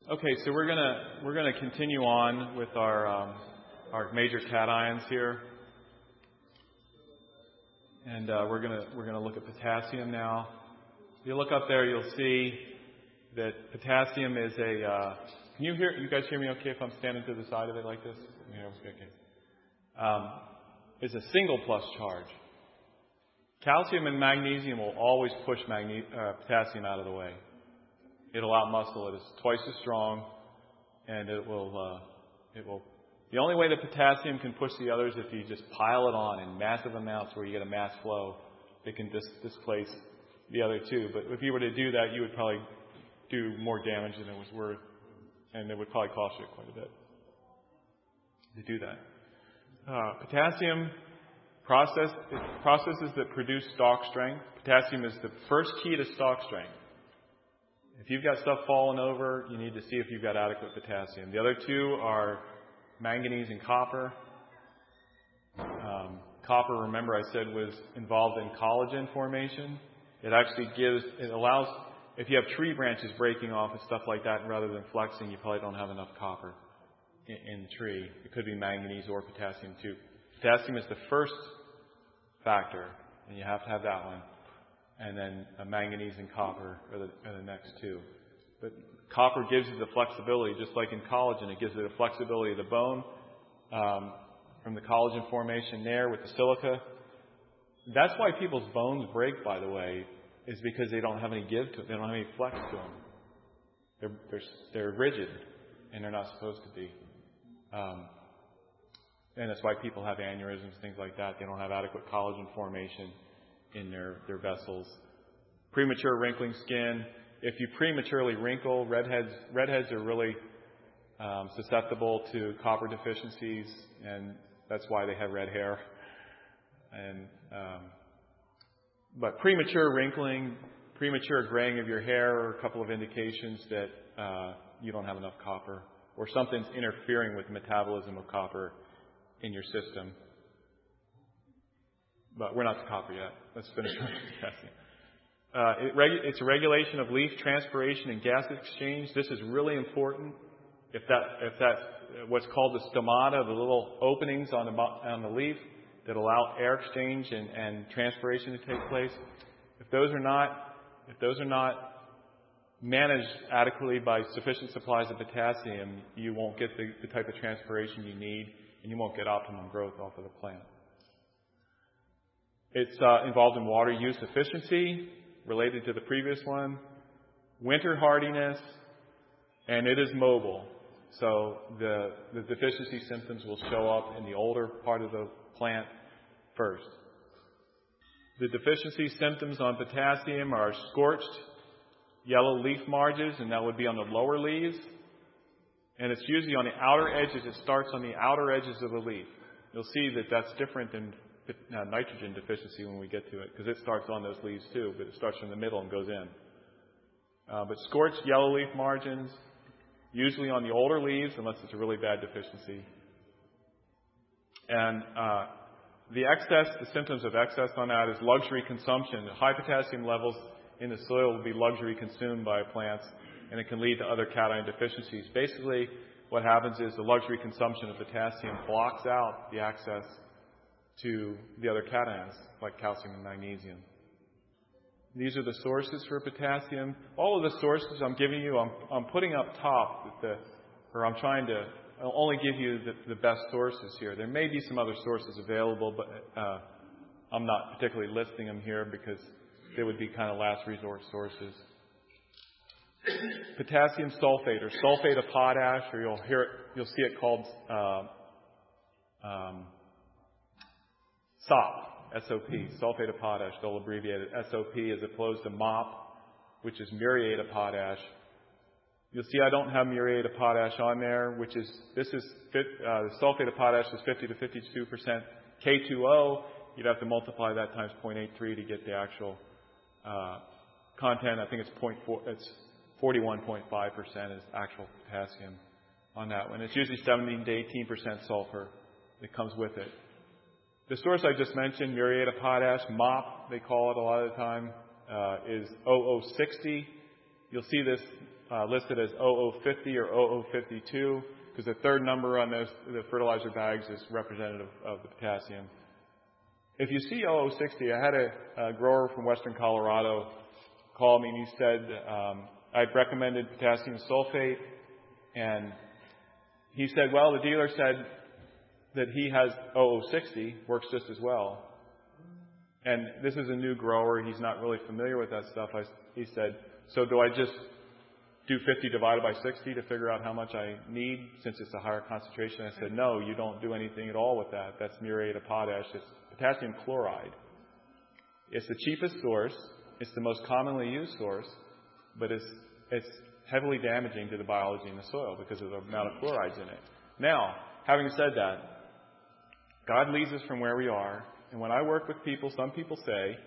Okay, so we're gonna continue on with our major cations here, and we're gonna look at potassium now. If you look up there, you'll see that potassium is a. Can you guys hear me? Okay, if I'm standing to the side of it like this? Yeah, okay. It's a single plus charge. Calcium and magnesium will always push potassium out of the way. It'll outmuscle it. It's twice as strong, and it will. The only way that potassium can push the others if you just pile it on in massive amounts where you get a mass flow, it can displace the other two. But if you were to do that, you would probably do more damage than it was worth, and it would probably cost you quite a bit to do that. Potassium processes that produce stalk strength. Potassium is the first key to stalk strength. If you've got stuff falling over, you need to see if you've got adequate potassium. The other two are manganese and copper. Copper, remember I said, was involved in collagen formation. It allows, if you have tree branches breaking off and stuff like that, and rather than flexing, you probably don't have enough copper in the tree. It could be manganese or potassium too. Potassium is the first factor, and you have to have that one. And then manganese and copper are the next two. But copper gives you the flexibility, just like in collagen. It gives you the flexibility of the bone from the collagen formation there with the silica. That's why people's bones break, by the way, is because they don't have any give to it. They don't have any flex to them. They're rigid, and they're not supposed to be. And that's why people have aneurysms, things like that. They don't have adequate collagen formation in their vessels. Premature wrinkling skin. If you prematurely wrinkle, redheads are really susceptible to copper deficiencies, and that's why they have red hair. But premature wrinkling, premature graying of your hair are a couple of indications that you don't have enough copper, or something's interfering with the metabolism of copper in your system. But we're not to copper yet. Let's finish with potassium. It's a regulation of leaf transpiration and gas exchange. This is really important. If that what's called the stomata, the little openings on the leaf that allow air exchange and transpiration to take place, if those are not managed adequately by sufficient supplies of potassium, you won't get the type of transpiration you need, and you won't get optimum growth off of the plant. It's involved in water use efficiency, related to the previous one, winter hardiness, and it is mobile. So the deficiency symptoms will show up in the older part of the plant first. The deficiency symptoms on potassium are scorched yellow leaf marges, and that would be on the lower leaves. And it's usually on the outer edges. It starts on the outer edges of the leaf. You'll see that that's different than nitrogen deficiency when we get to it, because it starts on those leaves too, but it starts from the middle and goes in. But scorched yellow leaf margins, usually on the older leaves, unless it's a really bad deficiency. And the symptoms of excess on that is luxury consumption. High potassium levels in the soil will be luxury consumed by plants, and it can lead to other cation deficiencies. Basically, what happens is the luxury consumption of potassium blocks out the access to the other cations, like calcium and magnesium. These are the sources for potassium. All of the sources I'm giving you, I'm putting up top, I'm trying to only give you the best sources here. There may be some other sources available, but I'm not particularly listing them here because they would be kind of last resort sources. Potassium sulfate, or sulfate of potash, or you'll see it called SOP, sulfate of potash. They'll abbreviate it SOP as opposed to MOP, which is muriate of potash. You'll see I don't have muriate of potash on there, the sulfate of potash is 50 to 52% K2O. You'd have to multiply that times 0.83 to get the actual content. I think it's 41.5% is actual potassium on that one. It's usually 17 to 18% sulfur that comes with it. The source I just mentioned, muriate of potash, MOP, they call it a lot of the time, is 0060. You'll see this listed as 0050 or 0052 because the third number on the fertilizer bags is representative of the potassium. If you see 0060, I had a grower from western Colorado call me and he said I'd recommended potassium sulfate, and he said, well, the dealer said that he has 0060, works just as well. And this is a new grower. He's not really familiar with that stuff. He said, so do I just do 50 divided by 60 to figure out how much I need since it's a higher concentration? I said, no, you don't do anything at all with that. That's muriate of potash. It's potassium chloride. It's the cheapest source. It's the most commonly used source, but it's heavily damaging to the biology in the soil because of the amount of chlorides in it. Now, having said that, God leads us from where we are. And when I work with people, some people say,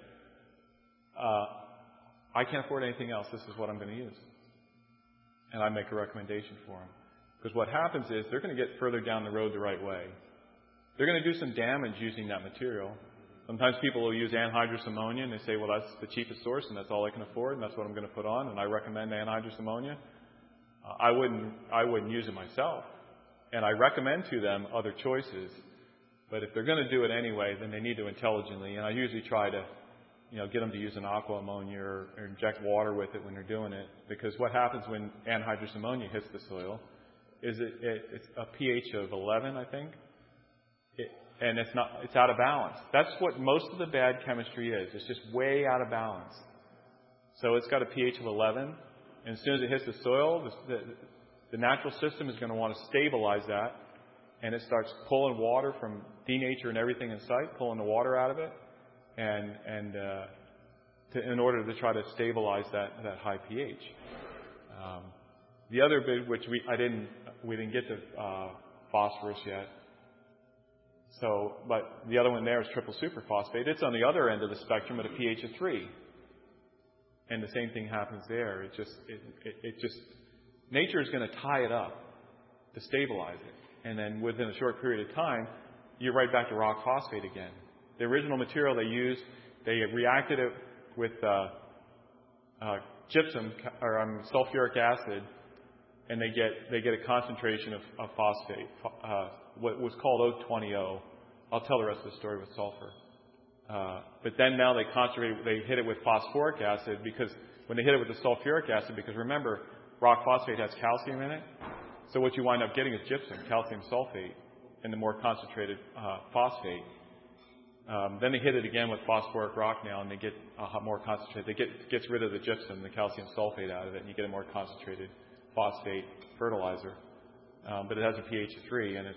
I can't afford anything else. This is what I'm going to use. And I make a recommendation for them. Because what happens is they're going to get further down the road the right way. They're going to do some damage using that material. Sometimes people will use anhydrous ammonia and they say, well, that's the cheapest source and that's all I can afford and that's what I'm going to put on. And I recommend anhydrous ammonia. I wouldn't use it myself. And I recommend to them other choices. But if they're going to do it anyway, then they need to intelligently. And I usually try to, get them to use an aqua ammonia or inject water with it when they're doing it. Because what happens when anhydrous ammonia hits the soil is it's a pH of 11, I think. And it's out of balance. That's what most of the bad chemistry is. It's just way out of balance. So it's got a pH of 11. And as soon as it hits the soil, the natural system is going to want to stabilize that. And it starts pulling water from denature and everything in sight, pulling the water out of it, in order to try to stabilize that high pH. The other bit, which we didn't get to phosphorus yet. So, but the other one there is triple superphosphate. It's on the other end of the spectrum at a pH of 3, and the same thing happens there. It just nature is going to tie it up to stabilize it. And then within a short period of time, you're right back to rock phosphate again. The original material they used, they reacted it with gypsum or sulfuric acid, and they get a concentration of phosphate, what was called O20O. I'll tell the rest of the story with sulfur. But then now they hit it with phosphoric acid because when they hit it with the sulfuric acid, because remember, rock phosphate has calcium in it. So what you wind up getting is gypsum, calcium sulfate, and the more concentrated phosphate. Then they hit it again with phosphoric rock now, and they get more concentrated. Gets rid of the gypsum, the calcium sulfate out of it, and you get a more concentrated phosphate fertilizer. But it has a pH of 3, and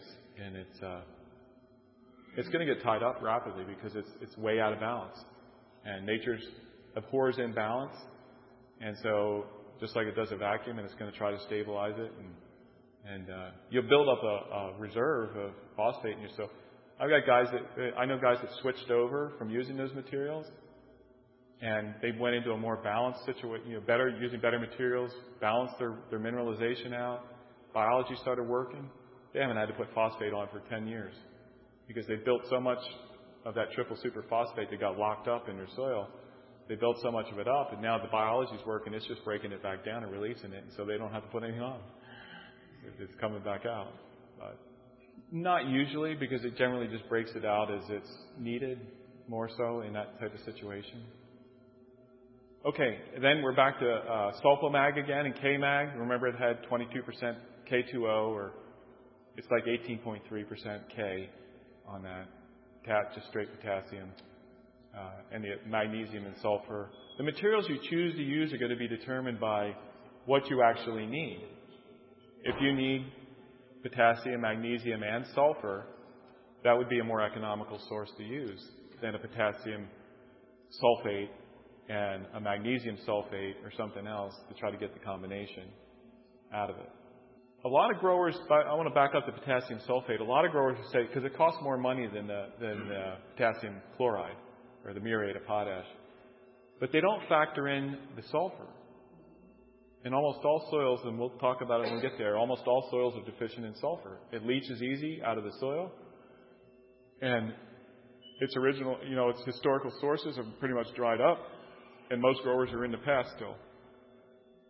it's going to get tied up rapidly because it's way out of balance. And nature abhors imbalance, and so just like it does a vacuum, and it's going to try to stabilize it, and you'll build up a reserve of phosphate in your soil. I know guys that switched over from using those materials, and they went into a more balanced situation, using better materials, balanced their mineralization out. Biology started working. They haven't had to put phosphate on for 10 years because they built so much of that triple superphosphate that got locked up in their soil. They built so much of it up, and now the biology's working. It's just breaking it back down and releasing it, and so they don't have to put anything on. It's coming back out. But not usually, because it generally just breaks it out as it's needed, more so in that type of situation. Okay, then we're back to Sulfomag again and K-Mag. Remember it had 22% K2O, or it's like 18.3% K on that. Just straight potassium. And the magnesium and sulfur. The materials you choose to use are going to be determined by what you actually need. If you need potassium, magnesium, and sulfur, that would be a more economical source to use than a potassium sulfate and a magnesium sulfate or something else to try to get the combination out of it. A lot of growers, I want to back up the potassium sulfate. A lot of growers say, because it costs more money than the potassium chloride or the muriate of potash, but they don't factor in the sulfur. In almost all soils, and we'll talk about it when we get there, almost all soils are deficient in sulfur. It leaches easy out of the soil, and its historical sources have pretty much dried up, and most growers are in the past still.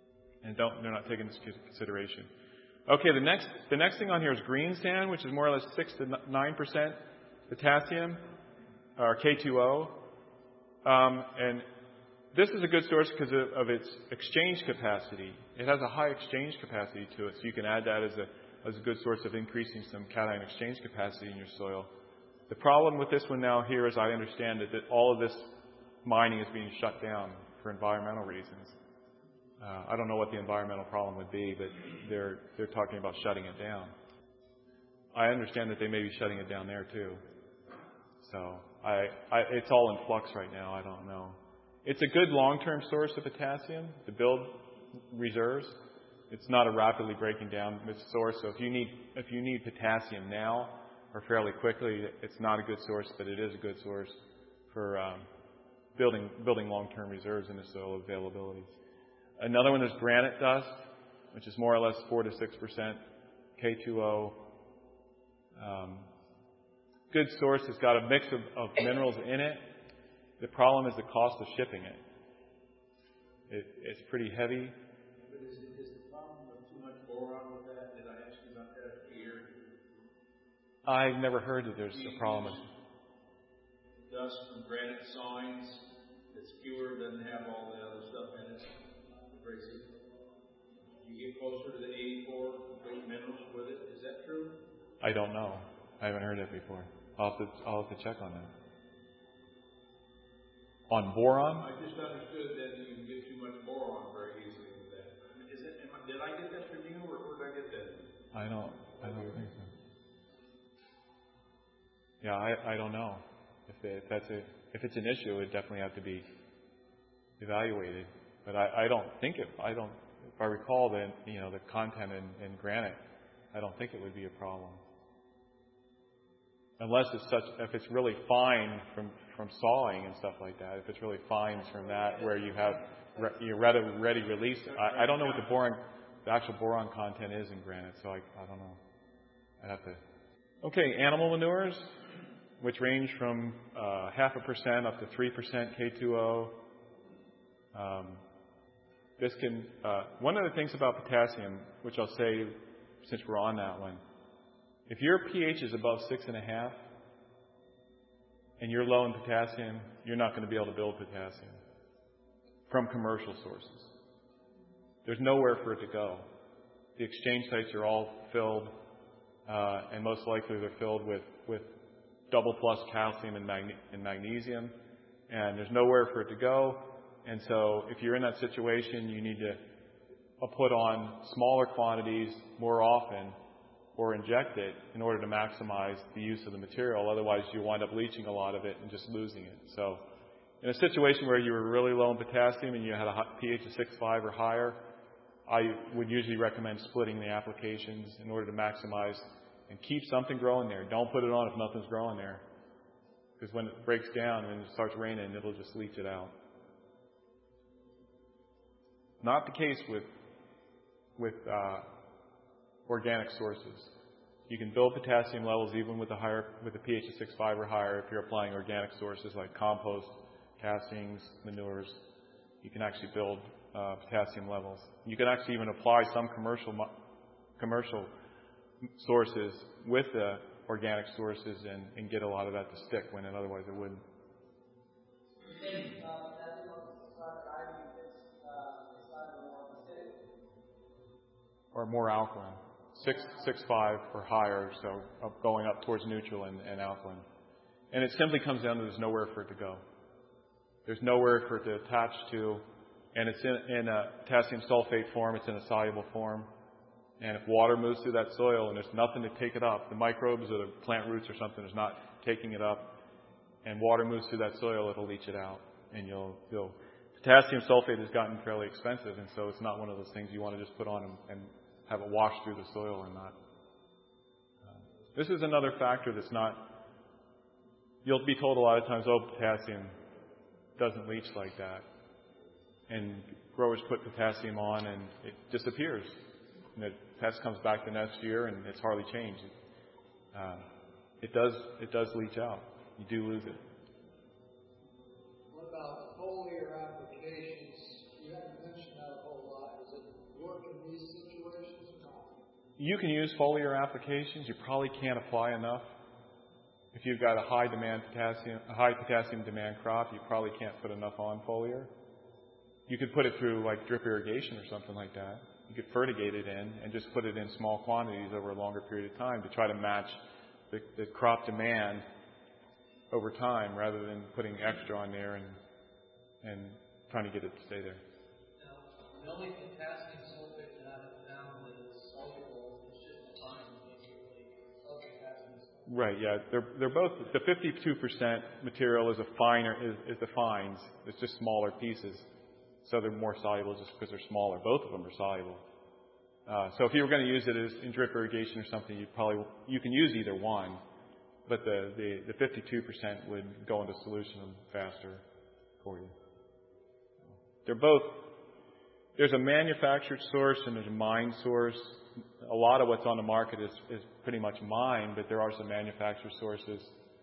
And they're not taking this into consideration. Okay, the next thing on here is green sand, which is more or less 6 to 9% potassium, or K2O. And this is a good source because of its exchange capacity. It has a high exchange capacity to it, so you can add that as a good source of increasing some cation exchange capacity in your soil. The problem with this one now here, as I understand it, that all of this mining is being shut down for environmental reasons. I don't know what the environmental problem would be, but they're talking about shutting it down. I understand that they may be shutting it down there too. So it's all in flux right now. I don't know. It's a good long-term source of potassium to build reserves. It's not a rapidly breaking down source. So if you need potassium now or fairly quickly, it's not a good source, but it is a good source for building long-term reserves in the soil availabilities. Another one is granite dust, which is more or less 4 to 6% K2O. Good source. It's got a mix of minerals in it. The problem is the cost of shipping it. It's pretty heavy. But is the problem of too much boron with that? Did I ask you about that here? I've never heard that there's a problem. Dust from granite sawings that's pure, doesn't have all the other stuff in it. You get closer to the 84 complete minerals with it. Is that true? I don't know. I haven't heard that before. I'll have to check on that. On boron? I just understood that you can get too much boron very easily with that. Did I get that from you, or where did I get that? I don't think so. Yeah, I don't know. If it's an issue, it definitely have to be evaluated. But I don't think if I recall the content in granite, I don't think it would be a problem. Unless if it's really fine from sawing and stuff like that, if it's really fines from that where you have ready release. I don't know what the actual boron content is in granite, so I don't know. I'd have to. Okay, animal manures, which range from 0.5% up to 3% K2O. This can. One of the things about potassium, which I'll say since we're on that one, if your pH is above 6.5 and you're low in potassium, you're not going to be able to build potassium from commercial sources. There's nowhere for it to go. The exchange sites are all filled, and most likely they're filled with double plus calcium and magnesium, and there's nowhere for it to go. And so if you're in that situation, you need to put on smaller quantities more often or inject it in order to maximize the use of the material. Otherwise, you wind up leaching a lot of it and just losing it. So in a situation where you were really low in potassium and you had a pH of 6.5 or higher, I would usually recommend splitting the applications in order to maximize and keep something growing there. Don't put it on if nothing's growing there. Because when it breaks down and it starts raining, it'll just leach it out. Not the case with organic sources. You can build potassium levels even with a pH of 6.5 or higher if you're applying organic sources like compost, castings, manures. You can actually build potassium levels. You can actually even apply some commercial sources with the organic sources and get a lot of that to stick when otherwise it wouldn't. Or more alkaline. 6.5 or higher, so going up towards neutral and alkaline. And it simply comes down to there's nowhere for it to go. There's nowhere for it to attach to, and it's in a potassium sulfate form, it's in a soluble form. And if water moves through that soil and there's nothing to take it up, the microbes or the plant roots or something is not taking it up, and water moves through that soil, it'll leach it out. And potassium sulfate has gotten fairly expensive, and so it's not one of those things you want to just put on and have it wash through the soil or not. This is another factor that's not. You'll be told a lot of times, potassium doesn't leach like that. And growers put potassium on and it disappears. And the pest comes back the next year and it's hardly changed. It does leach out. You do lose it. What about foliar applications? You haven't mentioned that a whole lot. Is it You can use foliar applications. You probably can't apply enough. If you've got a high potassium demand crop, you probably can't put enough on foliar. You could put it through like drip irrigation or something like that. You could fertigate it in and just put it in small quantities over a longer period of time to try to match the crop demand over time rather than putting extra on there and trying to get it to stay there. Now, the only potassium sulfate that I have found that is soluble is just fine, basically. Potassium sulfate. Right, yeah. They're both, the 52% material is is the fines. It's just smaller pieces. So they're more soluble just because they're smaller. Both of them are soluble. So if you were going to use it as in drip irrigation or something, you can use either one, but the 52% would go into solution faster for you. They're both, there's a manufactured source and there's a mined source. A lot of what's on the market is pretty much mined, but there are some manufactured sources.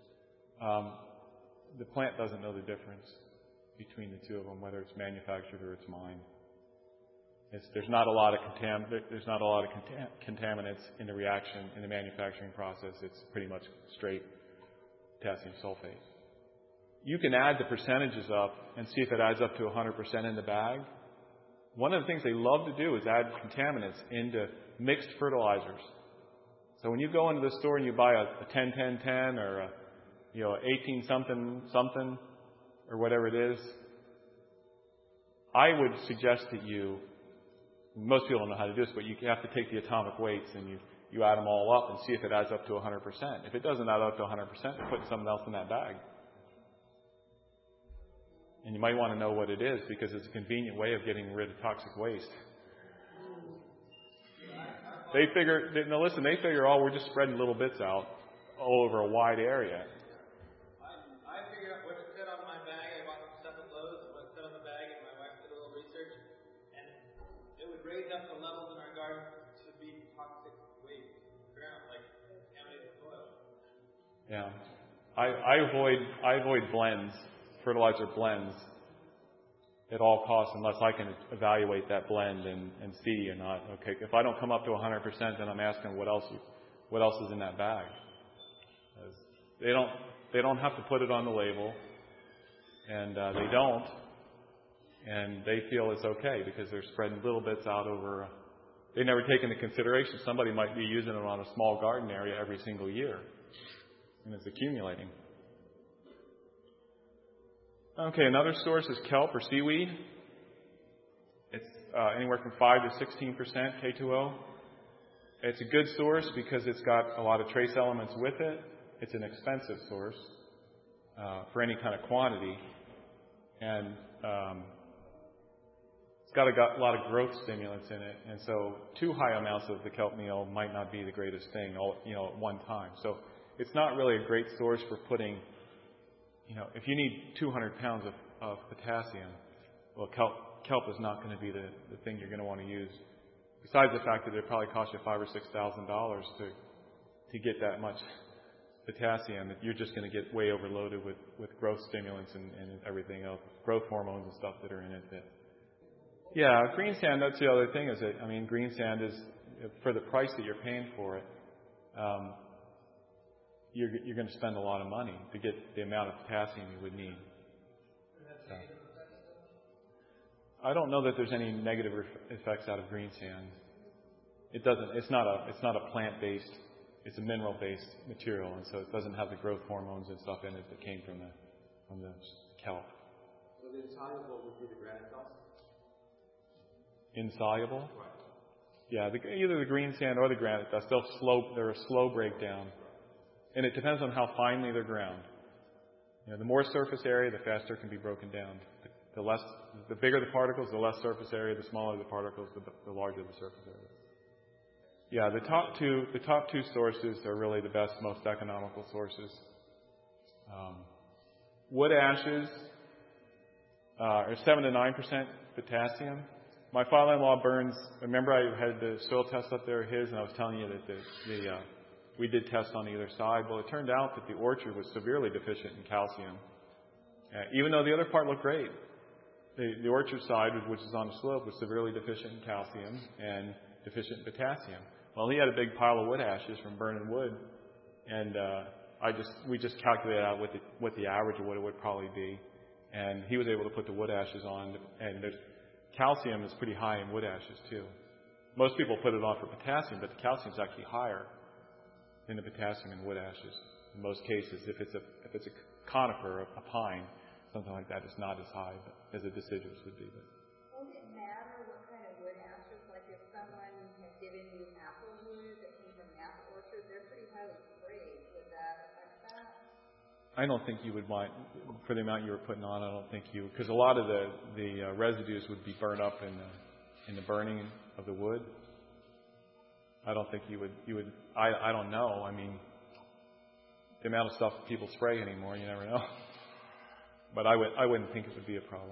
The plant doesn't know the difference between the two of them, whether it's manufactured or it's mined. There's not a lot of contaminants in the reaction in the manufacturing process. It's pretty much straight potassium sulfate. You can add the percentages up and see if it adds up to 100% in the bag. One of the things they love to do is add contaminants into mixed fertilizers. So when you go into the store and you buy a 10-10-10 or a 18 something or whatever it is, I would suggest that most people don't know how to do this, but you have to take the atomic weights and you add them all up and see if it adds up to 100%. If it doesn't add up to 100%, you're putting something else in that bag. And you might want to know what it is because it's a convenient way of getting rid of toxic waste. They figure, we're just spreading little bits out all over a wide area. I figured out what it said on my bag. I bought some stuff at Lowe's and what it said on the bag, and my wife did a little research, and it would raise up the levels in our garden to be toxic waste ground, like contaminated soil. Yeah. I avoid blends, fertilizer blends at all costs unless I can evaluate that blend and see and not, okay, if I don't come up to 100%, then I'm asking what else is in that bag. They don't have to put it on the label, and they don't, and they feel it's okay because they're spreading little bits out over. They never take into consideration somebody might be using it on a small garden area every single year, and it's accumulating. Okay, another source is kelp or seaweed. It's anywhere from 5 to 16% K2O. It's a good source because it's got a lot of trace elements with it. It's an expensive source for any kind of quantity. And it's got a lot of growth stimulants in it. And so too high amounts of the kelp meal might not be the greatest thing at one time. So it's not really a great source for putting, if you need 200 pounds of potassium, well, kelp is not going to be the thing you're going to want to use. Besides the fact that it probably costs you $5,000 or $6,000 to get that much potassium, that you're just going to get way overloaded with growth stimulants and everything else, growth hormones and stuff that are in it. Yeah, green sand. That's the other thing. Green sand is for the price that you're paying for it. You're going to spend a lot of money to get the amount of potassium you would need. So, I don't know that there's any negative effects out of green sand. It doesn't. It's not a plant-based. It's a mineral-based material, and so it doesn't have the growth hormones and stuff in it that came from the kelp. So the insoluble would be the granite dust? Insoluble? Right. Yeah, either the green sand or the granite dust. They're a slow breakdown. And it depends on how finely they're ground. The more surface area, the faster it can be broken down. The bigger the particles, the less surface area. The smaller the particles, the larger the surface area. Yeah, the top two sources are really the best, most economical sources. Wood ashes are 7 to 9% potassium. My father-in-law burns. Remember, I had the soil test up there, his, and I was telling you that we did tests on either side. Well, it turned out that the orchard was severely deficient in calcium, even though the other part looked great. The orchard side, which is on the slope, was severely deficient in calcium and deficient in potassium. Well, he had a big pile of wood ashes from burning wood, and we just calculated out what the average of what it would probably be, and he was able to put the wood ashes on, and the calcium is pretty high in wood ashes too. Most people put it on for potassium, but the calcium is actually higher than the potassium in wood ashes. In most cases, if it's a conifer, a pine, something like that, it's not as high as the deciduous would be. But. Won't it matter what kind of wood ashes? Like if someone had given you apple wood that came from an apple orchard, they're pretty highly sprayed. Would that affect that? I don't think you would mind, for the amount you were putting on, I don't think you, because a lot of the residues would be burned up in the burning of the wood. I don't think you would, I don't know. I mean, the amount of stuff people spray anymore, you never know. But I wouldn't think it would be a problem.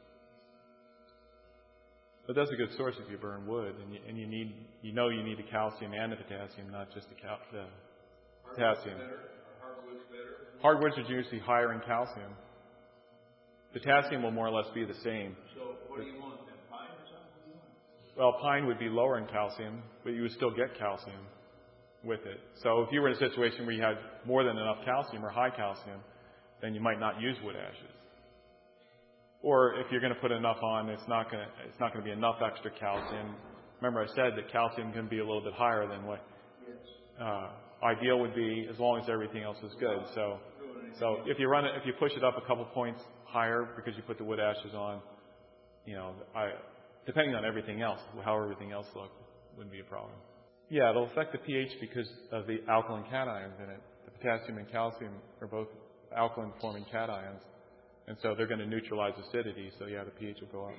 But that's a good source if you burn wood, and you need the calcium and the potassium, not just the potassium. Hardwood's better? Hardwoods are usually higher in calcium. Potassium will more or less be the same. So what do you want then? Pine or something? Well, pine would be lower in calcium, but you would still get calcium with it. So if you were in a situation where you had more than enough calcium or high calcium, then you might not use wood ashes. Or if you're going to put enough on, it's not going to be enough extra calcium. Remember, I said that calcium can be a little bit higher than what ideal would be, as long as everything else is good. So if you push it up a couple points higher because you put the wood ashes on, depending on everything else, how everything else looked, wouldn't be a problem. Yeah, it'll affect the pH because of the alkaline cations in it. The potassium and calcium are both alkaline-forming cations, and so they're going to neutralize acidity, so yeah, the pH will go up.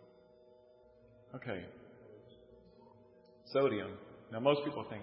Okay. Sodium. Now, most people think,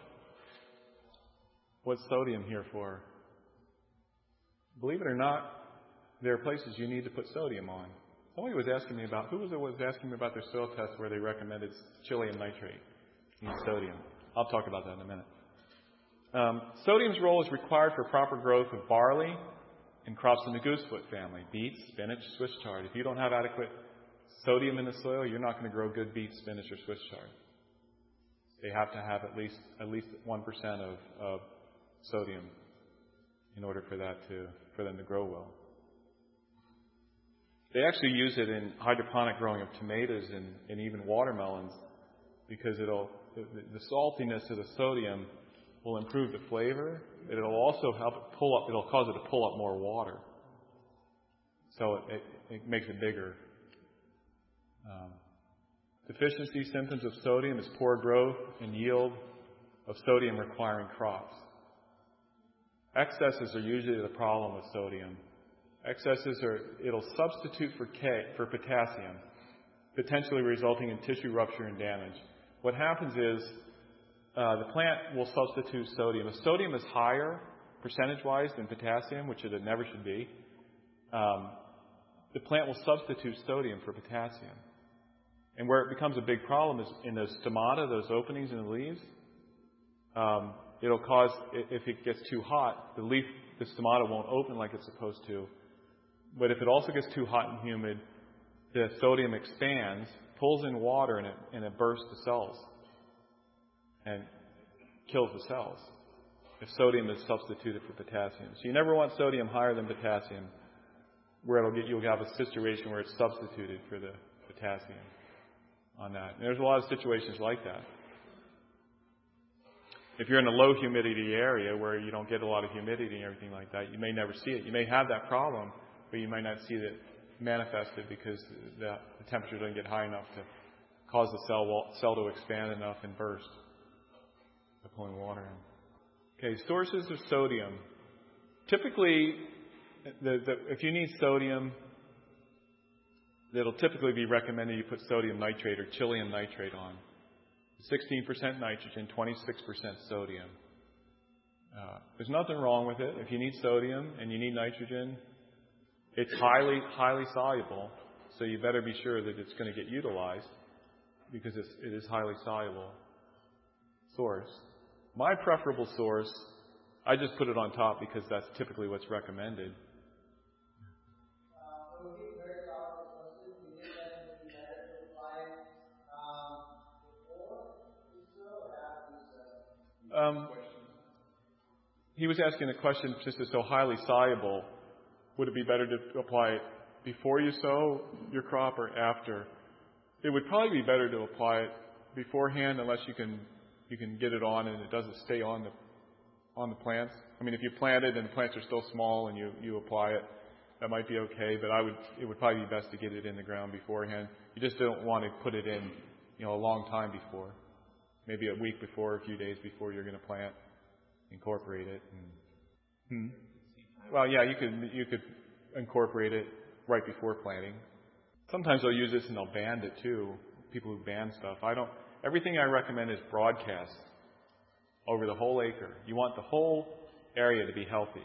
what's sodium here for? Believe it or not, there are places you need to put sodium on. Somebody was asking me about, who was asking me about their soil test where they recommended Chilean nitrate and sodium. I'll talk about that in a minute. Sodium's role is required for proper growth of barley and crops in the goosefoot family, beets, spinach, Swiss chard. If you don't have adequate sodium in the soil, you're not going to grow good beets, spinach, or Swiss chard. They have to have at least 1% of sodium in order for them to grow well. They actually use it in hydroponic growing of tomatoes and even watermelons because the saltiness of the sodium will improve the flavor. It'll also help it'll cause it to pull up more water. So it makes it bigger. Deficiency symptoms of sodium is poor growth and yield of sodium requiring crops. Excesses are usually the problem with sodium. Excesses it'll substitute for potassium, potentially resulting in tissue rupture and damage. What happens is the plant will substitute sodium. If sodium is higher percentage-wise than potassium, which it never should be, the plant will substitute sodium for potassium. And where it becomes a big problem is in those stomata, those openings in the leaves. It'll cause, if it gets too hot, the stomata won't open like it's supposed to. But if it also gets too hot and humid, the sodium expands, pulls in water, and it bursts the cells and kills the cells if sodium is substituted for potassium. So you never want sodium higher than potassium, where you'll have a situation where it's substituted for the potassium on that. And there's a lot of situations like that. If you're in a low humidity area where you don't get a lot of humidity and everything like that, you may never see it. You may have that problem, but you might not see it manifested because the temperature doesn't get high enough to cause the cell to expand enough and burst by pulling water in. Okay, sources of sodium. Typically, if you need sodium, it'll typically be recommended you put sodium nitrate or Chilean nitrate on. 16% nitrogen, 26% sodium. There's nothing wrong with it. If you need sodium and you need nitrogen, it's highly, highly soluble, so you better be sure that it's going to get utilized because it is highly soluble source. My preferable source, I just put it on top because that's typically what's recommended. He was asking a question, since it's so highly soluble, would it be better to apply it before you sow your crop or after? It would probably be better to apply it beforehand, unless you can get it on and it doesn't stay on the plants. I mean, if you plant it and the plants are still small and you apply it, that might be okay. But it would probably be best to get it in the ground beforehand. You just don't want to put it in, a long time before, maybe a week before, a few days before you're going to plant. Incorporate it. Well, yeah, you could incorporate it right before planting. Sometimes they'll use this and they'll band it too. People who ban stuff. Everything I recommend is broadcast over the whole acre. You want the whole area to be healthy.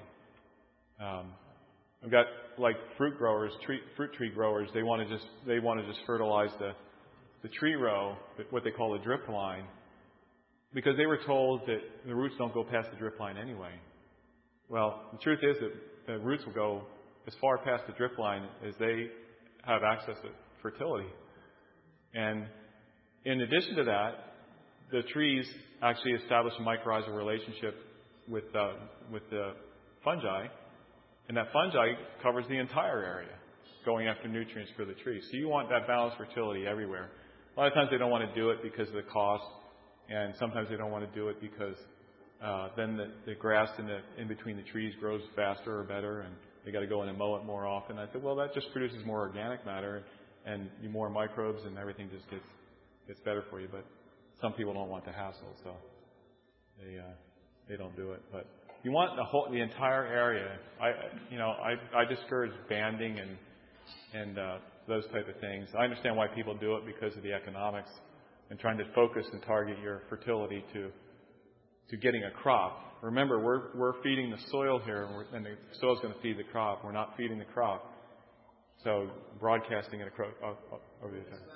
I've got like fruit tree growers. They want to just fertilize the tree row, what they call a drip line, because they were told that the roots don't go past the drip line anyway. Well, the truth is that the roots will go as far past the drip line as they have access to fertility. And in addition to that, the trees actually establish a mycorrhizal relationship with the fungi, and that fungi covers the entire area, going after nutrients for the tree. So you want that balanced fertility everywhere. A lot of times they don't want to do it because of the cost, and sometimes they don't want to do it because then the grass in between the trees grows faster or better, and they got to go in and mow it more often. I said, well, that just produces more organic matter and more microbes, and everything just gets better for you. But some people don't want the hassle, so they don't do it. But you want the entire area. I discourage banding and those type of things. I understand why people do it because of the economics and trying to focus and target your fertility to getting a crop. Remember, we're feeding the soil here, and the soil's going to feed the crop. We're not feeding the crop. So broadcasting it over the time.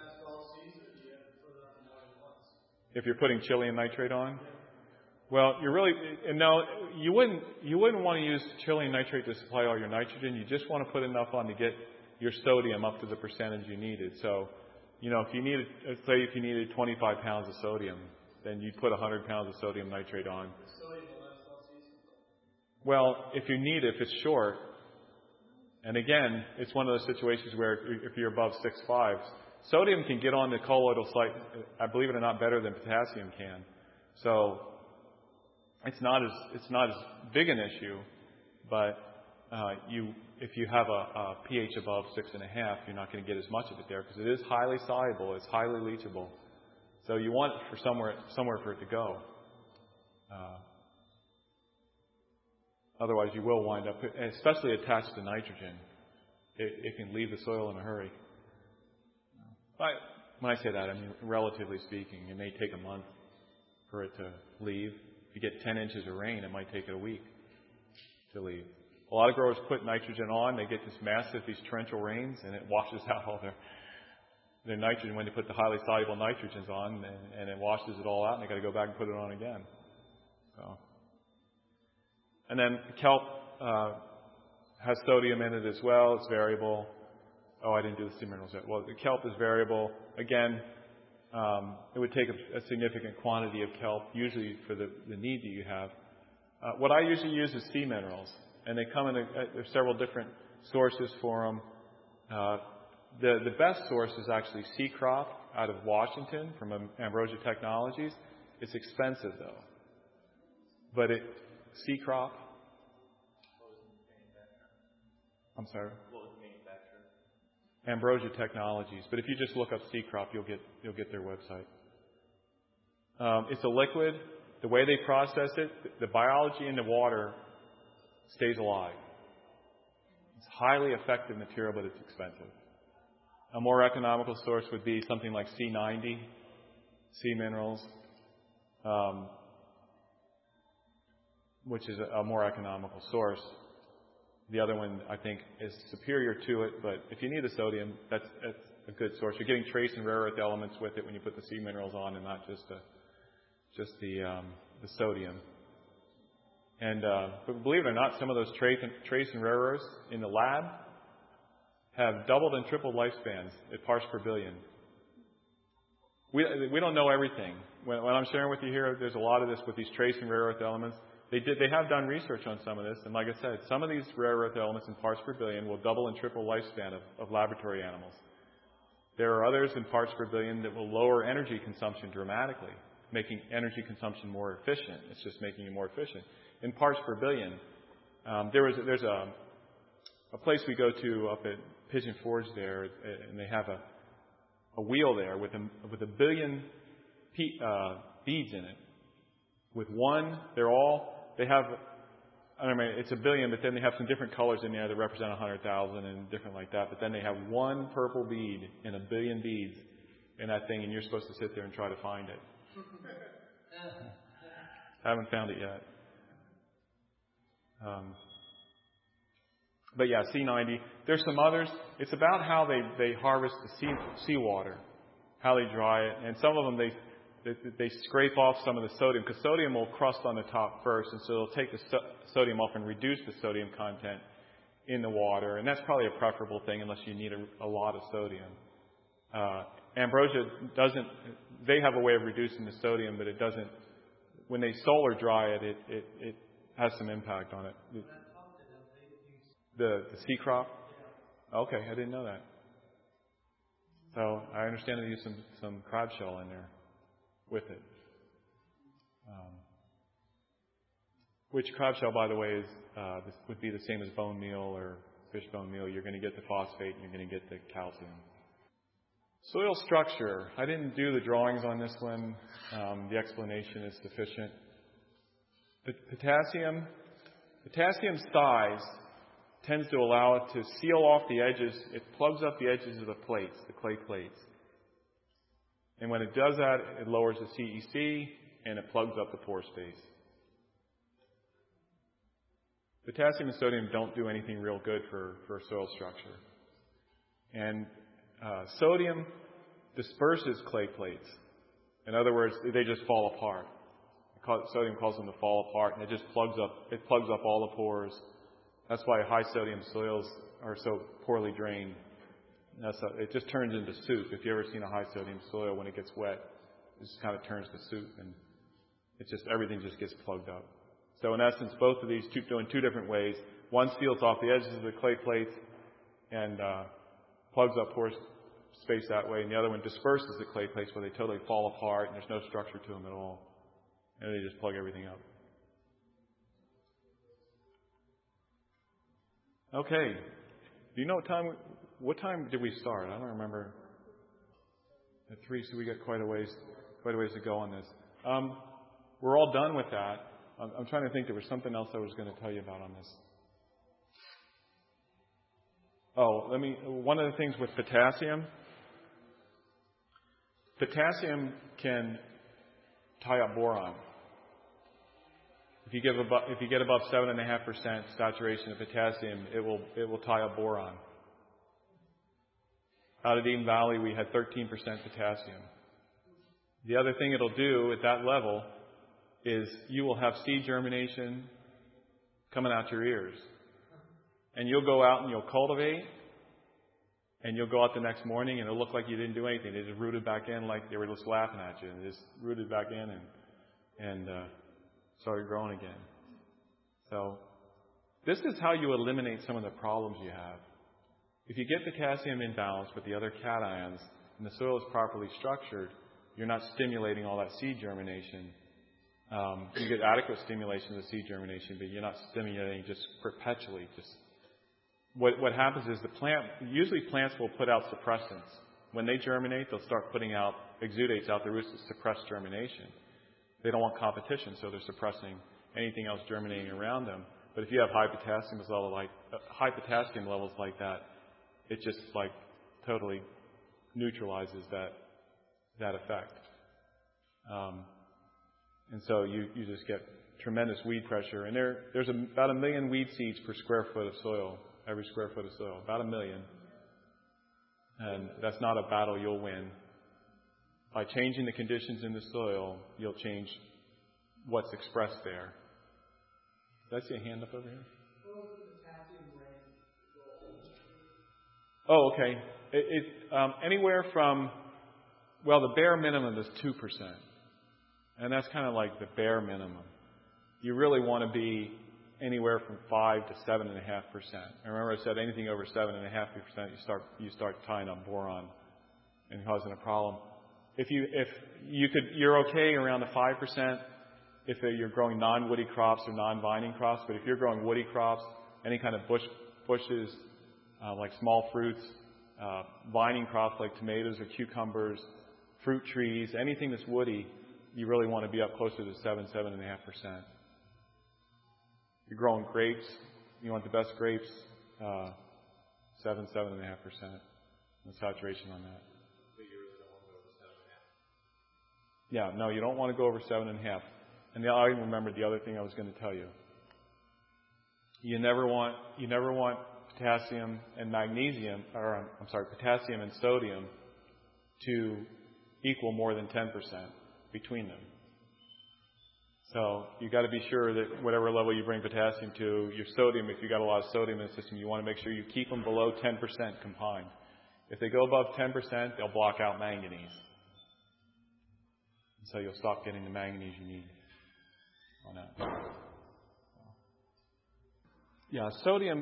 If you're putting Chilean nitrate on, well, you wouldn't want to use Chilean nitrate to supply all your nitrogen. You just want to put enough on to get your sodium up to the percentage you needed. So, if you needed 25 pounds of sodium, then you'd put 100 pounds of sodium nitrate on. Well, if it's short, and again, it's one of those situations where if you're above 6.5, sodium can get on the colloidal site, I believe it or not, better than potassium can. So it's not as big an issue, but if you have a pH above 6.5, you're not going to get as much of it there because it is highly soluble, it's highly leachable. So you want it for somewhere for it to go. Otherwise, you will wind up, especially attached to nitrogen. It can leave the soil in a hurry. When I say that, I mean relatively speaking. It may take a month for it to leave. If you get 10 inches of rain, it might take it a week to leave. A lot of growers put nitrogen on. They get these torrential rains, and it washes out all their nitrogen when they put the highly soluble nitrogens on, and it washes it all out, and they got to go back and put it on again. So, and then kelp has sodium in it as well. It's variable. Oh, I didn't do the sea minerals yet. Well, the kelp is variable. Again, it would take a significant quantity of kelp, usually for the need that you have. What I usually use is sea minerals, and they come in. There's several different sources for them. The best source is actually Sea Crop out of Washington from Ambrosia Technologies. It's expensive though, but Sea Crop. I'm sorry. Ambrosia Technologies. But if you just look up Sea Crop, you'll get their website. It's a liquid. The way they process it, the biology in the water stays alive. It's highly effective material, but it's expensive. A more economical source would be something like C90, Sea Minerals, which is a more economical source. The other one, I think, is superior to it, but if you need the sodium, that's a good source. You're getting trace and rare earth elements with it when you put the sea minerals on, and not just the sodium. And but believe it or not, some of those trace and rare earths in the lab have doubled and tripled lifespans at parts per billion. We don't know everything. When I'm sharing with you here, there's a lot of this with these trace and rare earth elements. They have done research on some of this, and like I said, some of these rare earth elements in parts per billion will double and triple lifespan of laboratory animals. There are others in parts per billion that will lower energy consumption dramatically, making energy consumption more efficient. It's just making it more efficient. In parts per billion, there's a place we go to up at Pigeon Forge there, and they have a wheel there with a billion beads in it. With one, they have, I don't know, it's a billion, but then they have some different colors in there that represent 100,000 and different like that. But then they have one purple bead in a billion beads in that thing, and you're supposed to sit there and try to find it. I haven't found it yet. But yeah, C90. There's some others. It's about how they harvest the seawater, how they dry it, and some of them they scrape off some of the sodium, because sodium will crust on the top first, and so they'll take the sodium off and reduce the sodium content in the water, and that's probably a preferable thing unless you need a lot of sodium. Ambrosia doesn't. They have a way of reducing the sodium, but it doesn't. When they solar dry it, it has some impact on it. The sea crop? Okay, I didn't know that. So I understand they use some crab shell in there with it. Which crab shell, by the way, would be the same as bone meal or fish bone meal. You're going to get the phosphate and you're going to get the calcium. Soil structure. I didn't do the drawings on this one. The explanation is sufficient. But potassium size tends to allow it to seal off the edges. It plugs up the edges of the plates, the clay plates. And when it does that, it lowers the CEC and it plugs up the pore space. Potassium and sodium don't do anything real good for soil structure. And sodium disperses clay plates. In other words, they just fall apart. Sodium causes them to fall apart, and it just plugs up all the pores. That's why high sodium soils are so poorly drained. It just turns into soup. If you've ever seen a high sodium soil, when it gets wet, it just kind of turns to soup, and everything just gets plugged up. So in essence, both of these do in two different ways. One seals off the edges of the clay plates and plugs up pore space that way, and the other one disperses the clay plates where they totally fall apart and there's no structure to them at all. And they just plug everything up. Okay. Do you know what time did we start? I don't remember. At 3, so we got quite a ways to go on this. We're all done with that. I'm trying to think. There was something else I was going to tell you about on this. One of the things with potassium can tie up boron. If you get above 7.5% saturation of potassium, it will tie up boron. Out at Eden Valley, we had 13% potassium. The other thing it'll do at that level is you will have seed germination coming out your ears. And you'll go out and you'll cultivate, and you'll go out the next morning and it'll look like you didn't do anything. They just rooted back in like they were just laughing at you. And they just rooted back in and started growing again. So this is how you eliminate some of the problems you have. If you get potassium imbalance with the other cations and the soil is properly structured, you're not stimulating all that seed germination. You get adequate stimulation of the seed germination, but you're not stimulating just perpetually. What happens is usually plants will put out suppressants. When they germinate, they'll start putting out exudates out the roots to suppress germination. They don't want competition, so they're suppressing anything else germinating around them. But if you have high potassium levels like that, it just like totally neutralizes that effect. And so you just get tremendous weed pressure. And there's about 1 million weed seeds per square foot of soil, every square foot of soil, about 1 million. And that's not a battle you'll win. By changing the conditions in the soil, you'll change what's expressed there. Did I see a hand up over here? Oh, okay. Anywhere from Well, the bare minimum is 2%. And that's kind of like the bare minimum. You really want to be anywhere from 5 to 7.5%. And remember I said anything over 7.5%, you start tying up boron and causing a problem. You're okay around the 5% if you're growing non-woody crops or non-vining crops. But if you're growing woody crops, any kind of bushes, like small fruits, vining crops like tomatoes or cucumbers, fruit trees, anything that's woody, you really want to be up closer to 7.5%. You're growing grapes, you want the best grapes, 7.5%. The saturation on that. Yeah, no, you don't want to go over 7.5. And I remember the other thing I was going to tell you. You never want potassium and magnesium, potassium and sodium to equal more than 10% between them. So you got to be sure that whatever level you bring potassium to, your sodium, if you got a lot of sodium in the system, you want to make sure you keep them below 10% combined. If they go above 10%, they'll block out manganese. So you'll stop getting the manganese you need on that. Yeah, sodium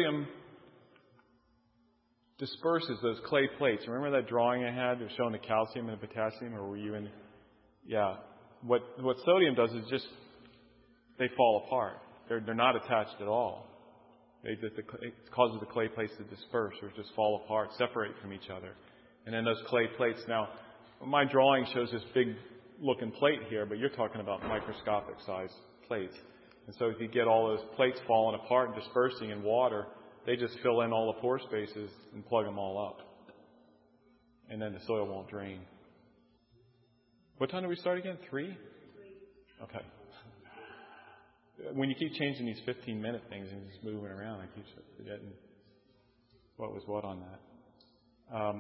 disperses those clay plates. Remember that drawing I had that was showing the calcium and the potassium, or were you in? Yeah. What sodium does is just they fall apart. They're not attached at all. It causes the clay plates to disperse or just fall apart, separate from each other. And then those clay plates. Now, my drawing shows this big looking plate here, but you're talking about microscopic sized plates. And so if you get all those plates falling apart and dispersing in water, they just fill in all the pore spaces and plug them all up. And then the soil won't drain. What time do we start again? 3? Okay. When you keep changing these 15-minute things and just moving around, I keep forgetting what was what on that.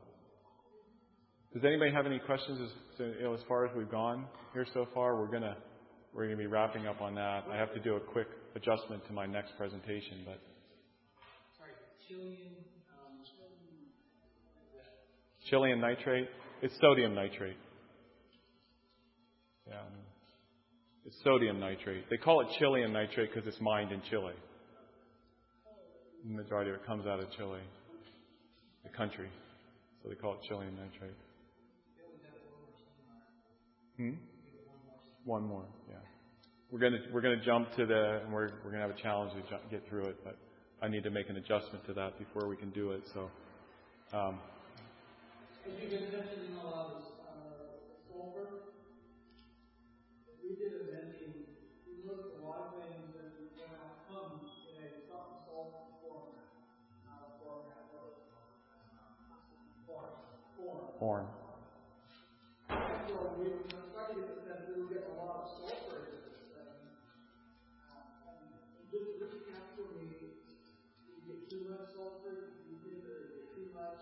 Does anybody have any questions as far as we've gone here so far? We're gonna be wrapping up on that. I have to do a quick adjustment to my next presentation, but. Sorry, Chilean nitrate? It's sodium nitrate. Yeah. It's sodium nitrate. They call it Chilean nitrate because it's mined in Chile. The majority of it comes out of Chile, the country. So they call it Chilean nitrate. One more, yeah. We're gonna jump to and we're gonna have a challenge to get through it, but I need to make an adjustment to that before we can do it. So. Have you been mentioning a lot of sulfur? We did a venting. We looked at a lot of things and when it comes in a something sulfur format, not a format, but form. So we were starting to get the sense we were getting a lot of sulfur into this thing. And just recap for me, you get too much sulfur, you get too much.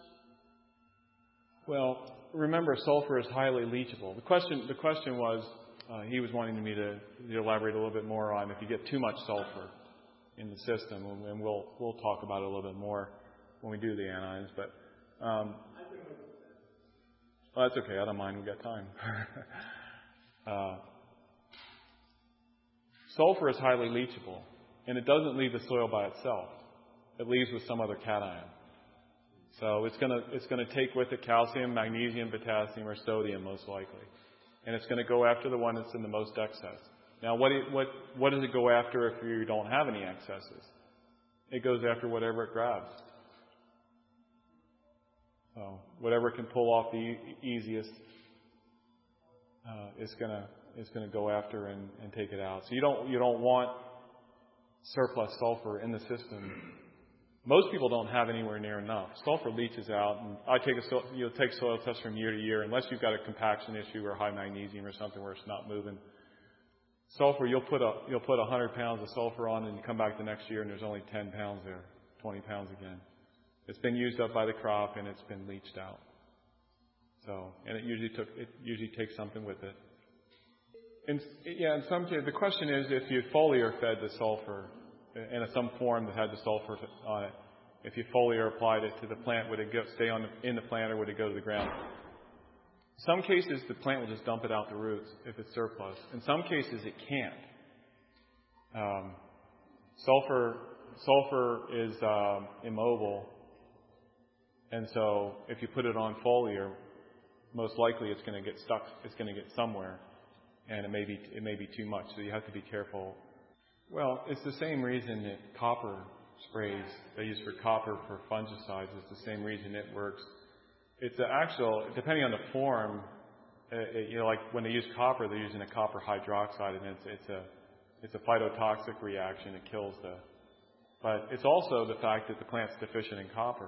Well, remember, sulfur is highly leachable. The question was, he was wanting me to elaborate a little bit more on if you get too much sulfur in the system, and we'll talk about it a little bit more when we do the anions. But well, that's okay. I don't mind. We've got time. Sulfur is highly leachable, and it doesn't leave the soil by itself. It leaves with some other cation. So it's gonna take with it calcium, magnesium, potassium, or sodium most likely, and it's going to go after the one that's in the most excess. Now, what does it go after if you don't have any excesses? It goes after whatever it grabs. So whatever it can pull off the easiest is gonna go after and take it out. So you don't want surplus sulfur in the system. Most people don't have anywhere near enough. Sulfur leaches out, and you'll take soil tests from year to year, unless you've got a compaction issue or high magnesium or something where it's not moving. Sulfur, you'll put 100 pounds of sulfur on, and you come back the next year, and there's only 10 pounds there, 20 pounds again. It's been used up by the crop, and it's been leached out. So, and it usually takes something with it. In some cases, the question is if you foliar fed the sulfur in some form that had the sulfur on it. If you foliar applied it to the plant, would it stay in the plant or would it go to the ground? Some cases, the plant will just dump it out the roots if it's surplus. In some cases, it can't. Sulfur is immobile, and so if you put it on foliar, most likely it's going to get stuck. It's going to get somewhere, and it may be too much. So you have to be careful. Well, it's the same reason that copper sprays they use for copper for fungicides. It's the same reason it works. It's depending on the form. Like when they use copper, they're using a copper hydroxide, and it's a phytotoxic reaction. It kills But it's also the fact that the plant's deficient in copper.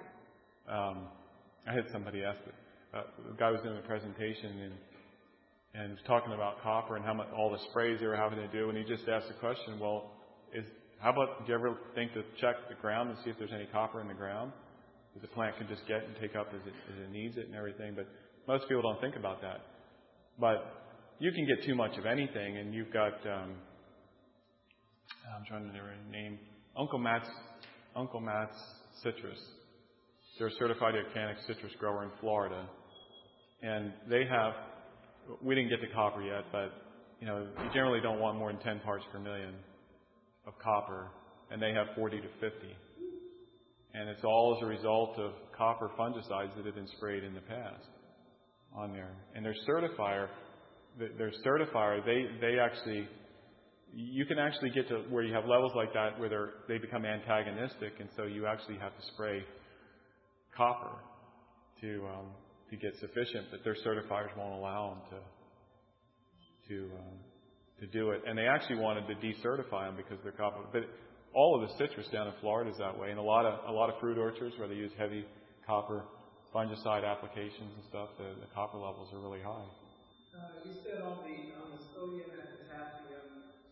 I had somebody ask the guy was doing a presentation and was talking about copper and how much all the sprays they were having to do, and he just asked the question, well, how about, do you ever think to check the ground and see if there's any copper in the ground that the plant can just get and take up as it needs it and everything? But most people don't think about that. But you can get too much of anything, and you've got, I'm trying to remember the name, Uncle Matt's Citrus. They're a certified organic citrus grower in Florida. And we didn't get the copper yet, but, you generally don't want more than 10 parts per million of copper, and they have 40 to 50. And it's all as a result of copper fungicides that have been sprayed in the past on there. And their certifier, they actually, you can actually get to where you have levels like that where they become antagonistic, and so you actually have to spray copper to get sufficient, but their certifiers won't allow them to do it. And they actually wanted to decertify them because they're copper. But all of the citrus down in Florida is that way, and a lot of fruit orchards where they use heavy copper fungicide applications and stuff, the copper levels are really high. You said on the sodium and potassium,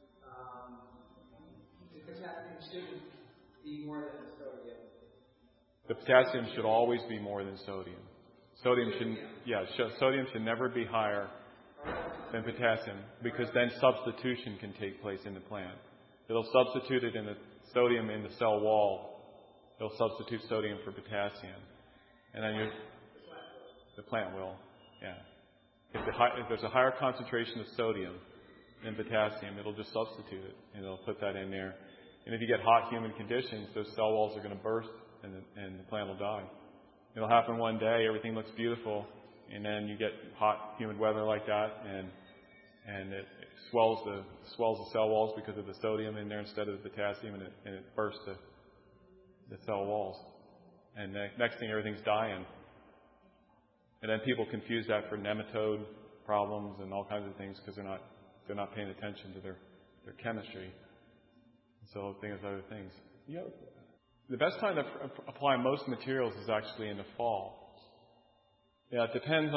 the potassium shouldn't be more than the sodium. The potassium should always be more than sodium. Sodium should never be higher than potassium, because then substitution can take place in the plant. It'll substitute it in the sodium in the cell wall. It'll substitute sodium for potassium, and then the plant will. Yeah. If there's a higher concentration of sodium than potassium, it'll just substitute it, and it'll put that in there. And if you get hot, humid conditions, those cell walls are going to burst, and the plant will die. It'll happen one day, everything looks beautiful, and then you get hot, humid weather like that, and it swells the cell walls because of the sodium in there instead of the potassium, and it bursts the cell walls. And next thing, everything's dying. And then people confuse that for nematode problems and all kinds of things because they're not paying attention to their chemistry. And so they think of other things. The best time to apply most materials is actually in the fall. Yeah, it depends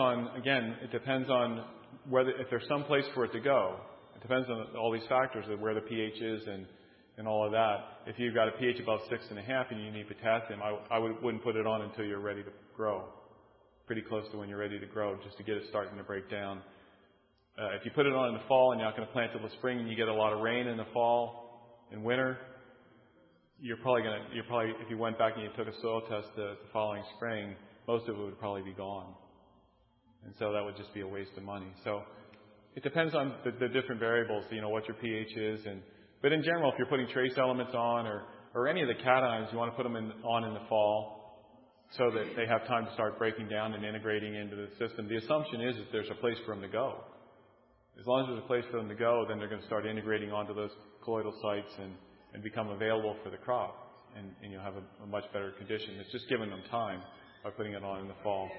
on whether, if there's some place for it to go. It depends on all these factors of where the pH is and all of that. If you've got a pH above 6.5 and you need potassium, I wouldn't put it on until you're ready to grow. Pretty close to when you're ready to grow, just to get it starting to break down. If you put it on in the fall and you're not going to plant till the spring and you get a lot of rain in the fall and winter, you're probably if you went back and you took a soil test the following spring, most of it would probably be gone. And so that would just be a waste of money. So it depends on the different variables, what your pH is. But in general, if you're putting trace elements on or any of the cations, you want to put them on in the fall so that they have time to start breaking down and integrating into the system. The assumption is that there's a place for them to go. As long as there's a place for them to go, then they're going to start integrating onto those colloidal sites and become available for the crop. And you'll have a much better condition. It's just giving them time by putting it on in the fall.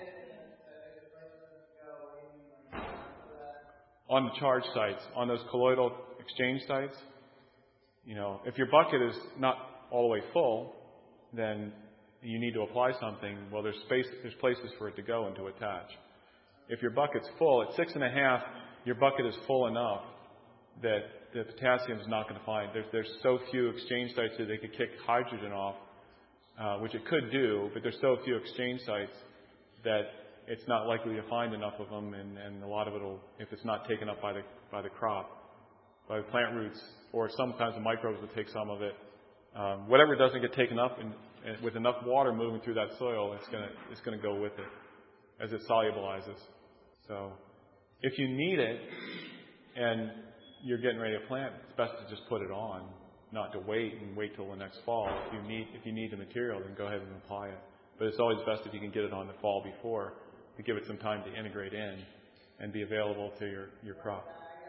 On the charge sites, on those colloidal exchange sites, if your bucket is not all the way full, then you need to apply something. Well, there's places for it to go and to attach. If your bucket's full, at 6.5, your bucket is full enough that the potassium is not going to find. There's so few exchange sites that they could kick hydrogen off, which it could do, but there's so few exchange sites that it's not likely to find enough of them, and a lot of it will, if it's not taken up by the crop, by the plant roots, or some kinds of microbes will take some of it. Whatever doesn't get taken up and with enough water moving through that soil, it's going to go with it as it solubilizes. So if you need it and you're getting ready to plant, it's best to just put it on, not to wait till the next fall. If you need the material, then go ahead and apply it. But it's always best if you can get it on the fall before, to give it some time to integrate in and be available to your crop.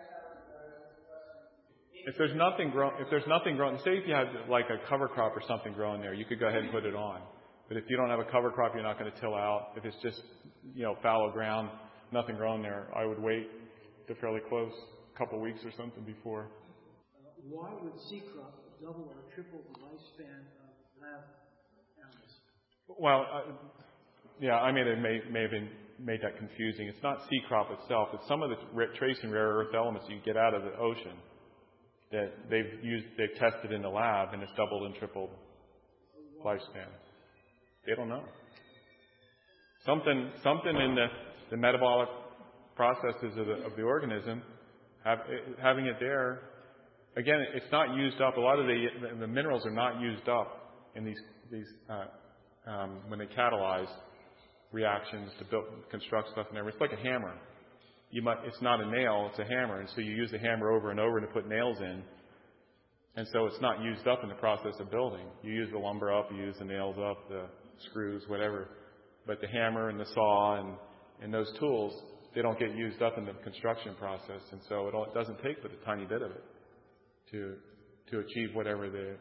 If there's nothing growing, say if you had like a cover crop or something growing there, you could go ahead and put it on. But if you don't have a cover crop, you're not going to till out. If it's just, fallow ground, nothing growing there, I would wait to fairly close, a couple of weeks or something before. Why would sea crop double or triple the lifespan of lab animals? Well, I mean, it may have been made that confusing. It's not sea crop itself. It's some of the trace and rare earth elements you get out of the ocean that they've tested in the lab, and it's doubled and tripled lifespan. They don't know. Something in the metabolic processes of the organism, having it there. Again, it's not used up. A lot of the minerals are not used up in these when they catalyze reactions to construct stuff and everything. It's like a hammer. It's not a nail, it's a hammer, and so you use the hammer over and over to put nails in, and so it's not used up in the process of building. You use the lumber up, you use the nails up, the screws, whatever, but the hammer and the saw and those tools, they don't get used up in the construction process, and so it doesn't take but a tiny bit of it to achieve whatever the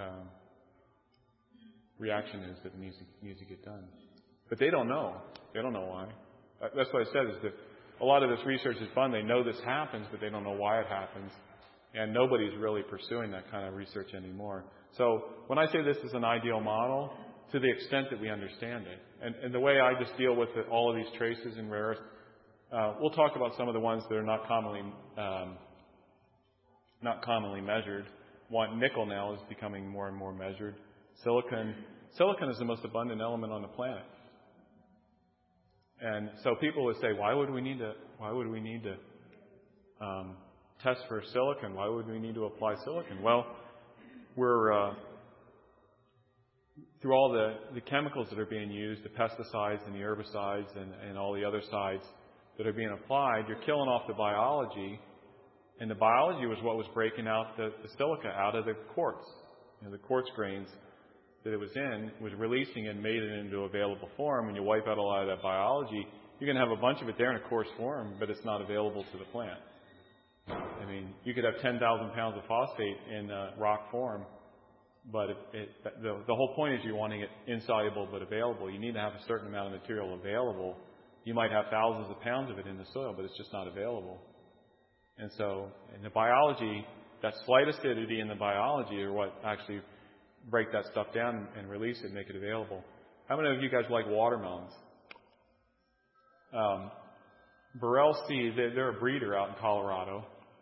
reaction is that needs to get done. But they don't know. They don't know why. That's what I said, is that a lot of this research is fun. They know this happens, but they don't know why it happens. And nobody's really pursuing that kind of research anymore. So when I say this is an ideal model, to the extent that we understand it, and the way I just deal with all of these traces and rare earth, we'll talk about some of the ones that are not commonly measured. Nickel now is becoming more and more measured. Silicon is the most abundant element on the planet. And so people would say, why would we need to test for silicon? Why would we need to apply silicon? Well, we're through all the chemicals that are being used, the pesticides and the herbicides and all the other sides that are being applied, you're killing off the biology, and the biology was what was breaking out the silica out of the quartz. The quartz grains that it was in was releasing and made it into available form, and you wipe out a lot of that biology, you're going to have a bunch of it there in a coarse form, but it's not available to the plant. I mean, you could have 10,000 pounds of phosphate in rock form, but the whole point is you're wanting it insoluble but available. You need to have a certain amount of material available. You might have thousands of pounds of it in the soil, but it's just not available. And so, in the biology, that slight acidity in the biology are what actually break that stuff down and release it and make it available. How many of you guys like watermelons? Burrell Seed, they're a breeder out in Colorado.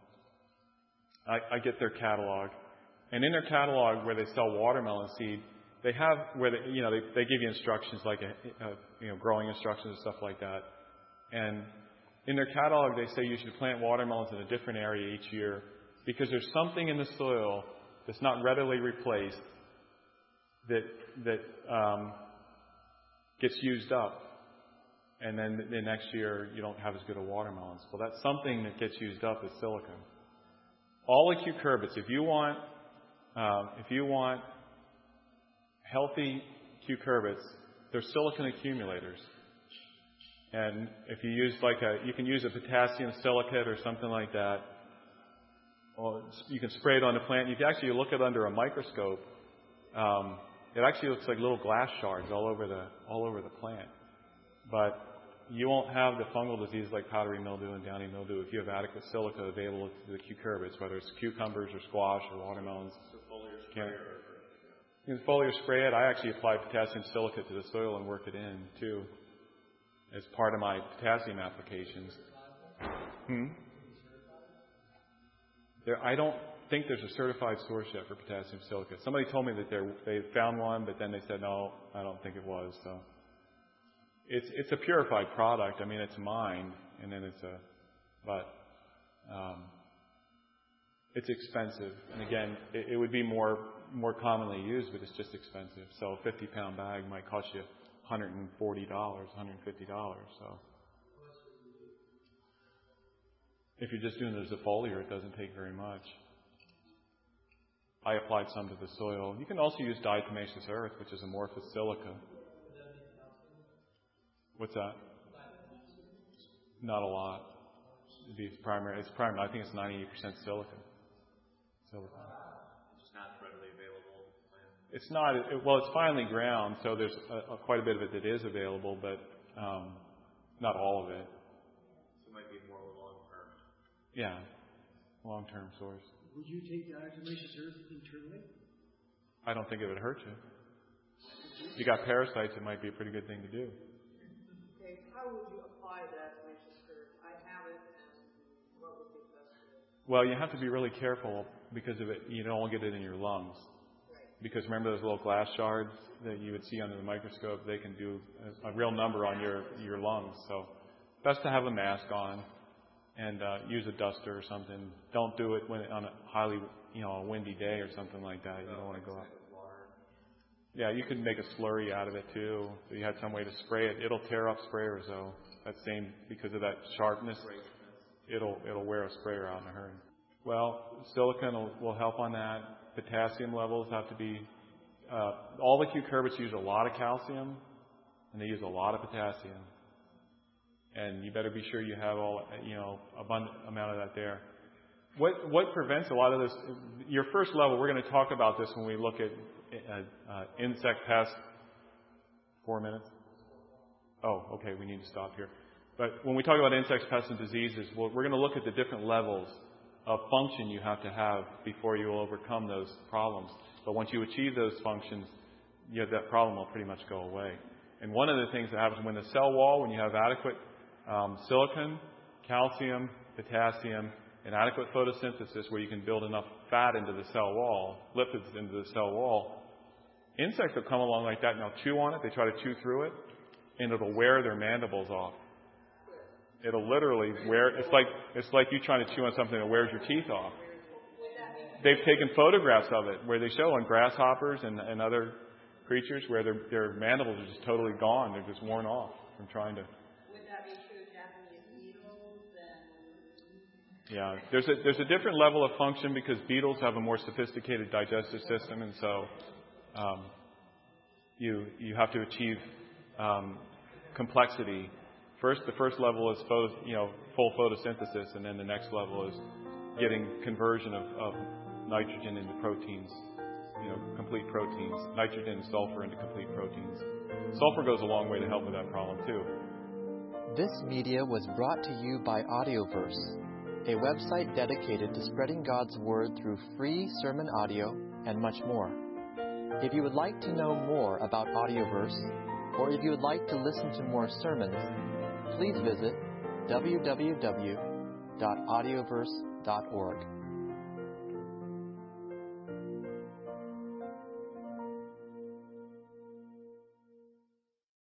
I get their catalog. And in their catalog where they sell watermelon seed, they have where they give you instructions like growing instructions and stuff like that. And in their catalog they say you should plant watermelons in a different area each year because there's something in the soil that's not readily replaced that gets used up, and then the next year you don't have as good a watermelons. Well, that's something that gets used up is silicon. All the cucurbits, if you want healthy cucurbits, they're silicon accumulators. And if you use you can use a potassium silicate or something like that, or you can spray it on the plant. You can actually look at it under a microscope. It actually looks like little glass shards all over the plant. But you won't have the fungal disease like powdery mildew and downy mildew if you have adequate silica available to the cucurbits, whether it's cucumbers or squash or watermelons. So foliar spray You can foliar spray it. I actually apply potassium silicate to the soil and work it in too, as part of my potassium applications. I don't think there's a certified source yet for potassium silicate. Somebody told me that they found one, but then they said, no, I don't think it was. So it's a purified product. I mean, it's mined, and then but it's expensive. And again, it would be more commonly used, but it's just expensive. So a 50-pound bag might cost you $140, $150. So If you're just doing it as a foliar, it doesn't take very much. I applied some to the soil. You can also use diatomaceous earth, which is amorphous silica. What's that? Not a lot. It's primary. I think it's 98% silica. It's not readily available. It's not. Well, it's finely ground, so there's quite a bit of it that is available, but not all of it. So it might be more long term. Yeah, long-term source. Would you take diatomaceous earth internally? I don't think it would hurt you. If you got parasites, it might be a pretty good thing to do. Okay, how would you apply diatomaceous earth? I have it, and what would be best for it? Well, you have to be really careful because of it. You don't get it in your lungs. Right. Because remember those little glass shards that you would see under the microscope? They can do a real number on your lungs. So best to have a mask on and use a duster or something. Don't do it on a highly, a windy day or something like that. You don't want to go out. Yeah, you could make a slurry out of it too. If you had some way to spray it, it'll tear up sprayers though. That same, because of that sharpness, it'll wear a sprayer out in a hurry. Well, silicon will help on that. Potassium levels have to be. All the cucurbits use a lot of calcium, and they use a lot of potassium. And you better be sure you have abundant amount of that there. What prevents a lot of this? Your first level, we're going to talk about this when we look at insect pests. 4 minutes? Oh, okay, we need to stop here. But when we talk about insects, pests, and diseases, we're going to look at the different levels of function you have to have before you will overcome those problems. But once you achieve those functions, that problem will pretty much go away. And one of the things that happens when the cell wall, when you have adequate silicon, calcium, potassium, and adequate photosynthesis where you can build enough fat into the cell wall, lipids into the cell wall, insects will come along like that and they'll chew on it. They try to chew through it, and it'll wear their mandibles off. It'll literally wear. It's like you trying to chew on something that wears your teeth off. They've taken photographs of it where they show on grasshoppers and other creatures where their mandibles are just totally gone. They're just worn off from trying to. Would that be true of Japanese beetles and? Yeah, there's a different level of function because beetles have a more sophisticated digestive system, and so you have to achieve complexity. The first level is full photosynthesis, and then the next level is getting conversion of nitrogen into proteins, complete proteins, nitrogen and sulfur into complete proteins. Sulfur goes a long way to help with that problem too. This media was brought to you by Audioverse, a website dedicated to spreading God's Word through free sermon audio and much more. If you would like to know more about Audioverse, or if you would like to listen to more sermons, please visit www.audioverse.org.